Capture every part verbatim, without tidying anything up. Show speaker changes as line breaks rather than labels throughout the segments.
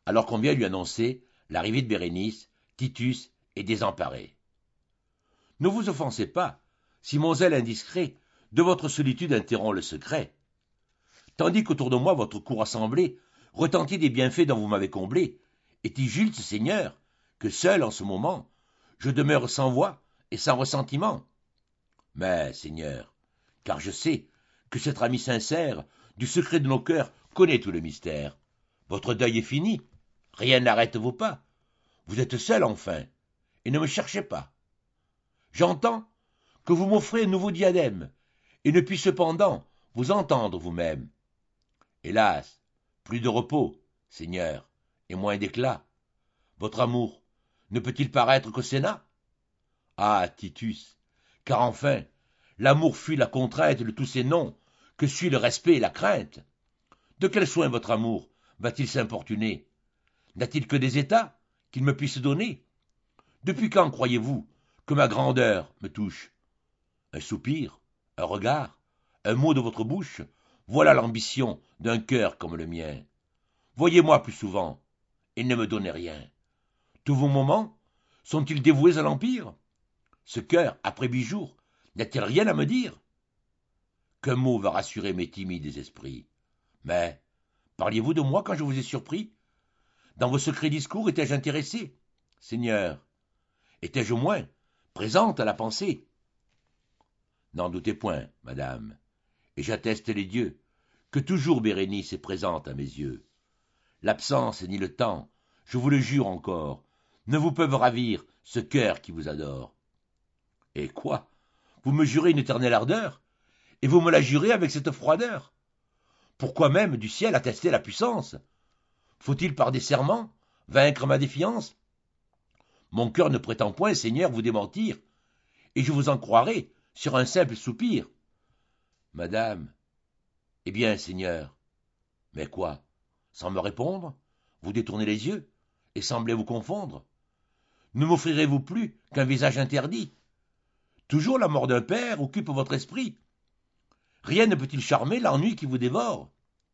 alors qu'on vient lui annoncer l'arrivée de Bérénice, Titus est désemparé. Ne vous offensez pas, si mon zèle indiscret de votre solitude interrompt le secret. Tandis qu'autour de moi votre cour assemblée retentit des bienfaits dont vous m'avez comblé, est-il juste, Seigneur, que seul en ce moment, je demeure sans voix et sans ressentiment? Mais, Seigneur, car je sais que cet ami sincère du secret de nos cœurs connaît tout le mystère. Votre deuil est fini, rien n'arrête vos pas. Vous êtes seul enfin, et ne me cherchez pas. J'entends que vous m'offrez un nouveau diadème, et ne puis cependant vous entendre vous-même. Hélas, plus de repos, Seigneur, et moins d'éclat. Votre amour ne peut-il paraître qu'au Sénat? Ah, Titus, car enfin, l'amour fuit la contrainte de tous ces noms, que suit le respect et la crainte. De quel soin votre amour va-t-il s'importuner? N'a-t-il que des états qu'il me puisse donner? Depuis quand croyez-vous que ma grandeur me touche? Un soupir, un regard, un mot de votre bouche, voilà l'ambition d'un cœur comme le mien. Voyez-moi plus souvent, et ne me donnez rien. Tous vos moments sont-ils dévoués à l'empire? Ce cœur, après huit jours, n'a-t-il rien à me dire? Qu'un mot va rassurer mes timides esprits. Mais parliez-vous de moi quand je vous ai surpris? Dans vos secrets discours étais-je intéressé? Seigneur, étais-je au moins présente à la pensée? N'en doutez point, madame, et j'atteste les dieux, que toujours Bérénice est présente à mes yeux. L'absence ni le temps, je vous le jure encore, ne vous peuvent ravir ce cœur qui vous adore. Et quoi? Vous me jurez une éternelle ardeur, et vous me la jurez avec cette froideur? Pourquoi même du ciel attester la puissance? Faut-il par des serments vaincre ma défiance? Mon cœur ne prétend point, Seigneur, vous démentir, et je vous en croirai sur un simple soupir. Madame, eh bien, Seigneur, mais quoi? Sans me répondre, vous détournez les yeux, et semblez vous confondre. Ne m'offrirez-vous plus qu'un visage interdit? Toujours la mort d'un père occupe votre esprit. Rien ne peut-il charmer l'ennui qui vous dévore?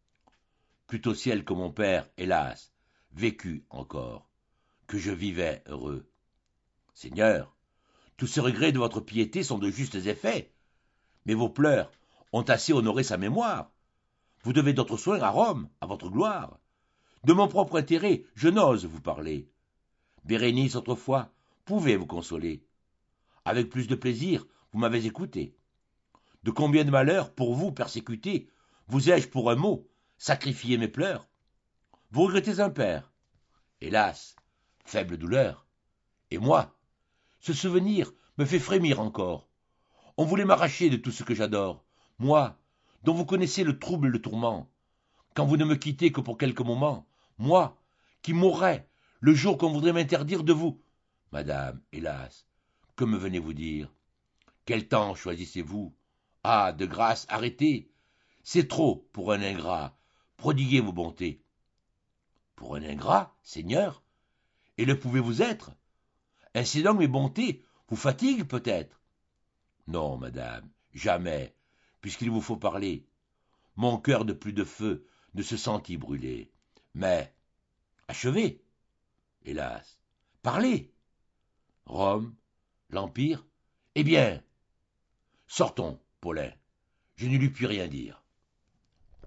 Plutôt ciel que mon père, hélas, vécut encore, que je vivais heureux. Seigneur, tous ces regrets de votre piété sont de justes effets, mais vos pleurs ont assez honoré sa mémoire. Vous devez d'autres soins à Rome, à votre gloire. De mon propre intérêt, je n'ose vous parler. Bérénice, autrefois, pouvait vous consoler. Avec plus de plaisir, vous m'avez écouté. De combien de malheurs, pour vous persécutés, vous ai-je pour un mot sacrifié mes pleurs? Vous regrettez un père. Hélas, faible douleur. Et moi, ce souvenir me fait frémir encore. On voulait m'arracher de tout ce que j'adore, moi, dont vous connaissez le trouble et le tourment, quand vous ne me quittez que pour quelques moments, moi, qui mourrais le jour qu'on voudrait m'interdire de vous. Madame, hélas, que me venez-vous dire? Quel temps choisissez-vous? Ah, de grâce, arrêtez. C'est trop pour un ingrat. Prodiguez vos bontés. Pour un ingrat, Seigneur? Et le pouvez-vous être? Ainsi donc mes bontés vous fatiguent peut-être? Non, madame, jamais, puisqu'il vous faut parler. Mon cœur de plus de feu ne se sentit brûler. Mais, achevez. Hélas, parlez. Rome, l'Empire, eh bien, sortons, Paulin, je ne lui puis rien dire.